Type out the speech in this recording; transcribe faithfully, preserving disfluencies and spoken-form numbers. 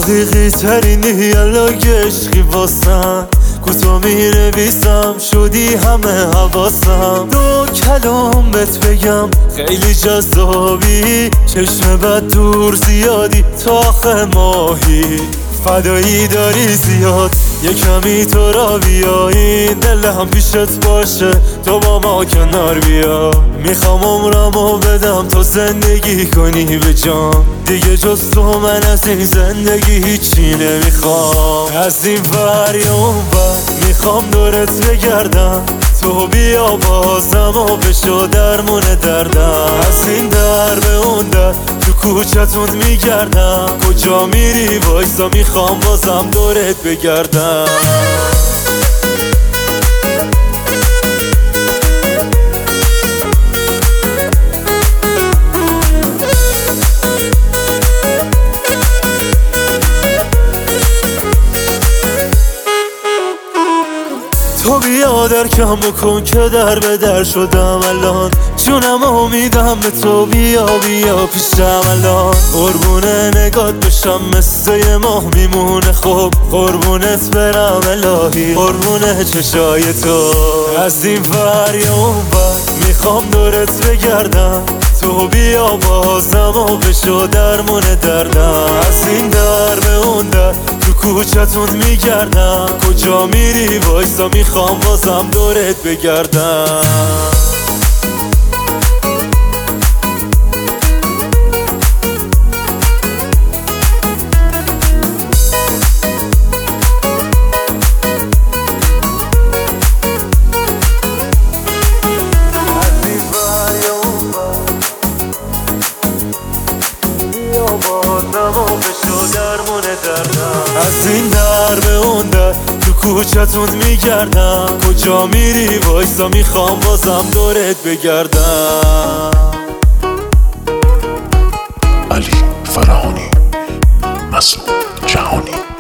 حقیقی ترینی یلا گشقی واسم کوتو می‌نویسم شدی همه حواسم. دو کلام بهت بگم خیلی جذابی، چشم بد دور زیادی تا آخه ماهی. فدایی داری زیاد یه کمی تو را بیا، این دل هم پیشت باشه تو با ما کنار بیا. میخوام عمرمو بدم تو زندگی کنی به جان، دیگه جز تو من از این زندگی هیچی نمیخوام. از این ور یا اون ور میخوام دورت بگردم، تو بیا بازم و بشو درمون دردم. از این در به اون در تو کوچتون میگردم، کجا میری وایسا میخوام بازم دورت بگردم. تو بیا در کم بکن که در به در شدم الان، جونم امیدم به تو، بیا بیا پیشم الان. قربونه نگات بشم مثل یه ماه میمونه، خب قربونت برم الهی، قربونه چشای تو. از این ور یا اون ور میخوام دورت بگردم، تو بیا بازم و بشو درمون دردم. از این در به اون در تو کوچتون میگردم، کجا میری وایسا میخوام بازم دورت بگردم. از این در به اون در تو کوچتون میگردم، کجا میری وایسا میخوام بازم دورت بگردم. علی فرهانی، مسعود جهانی.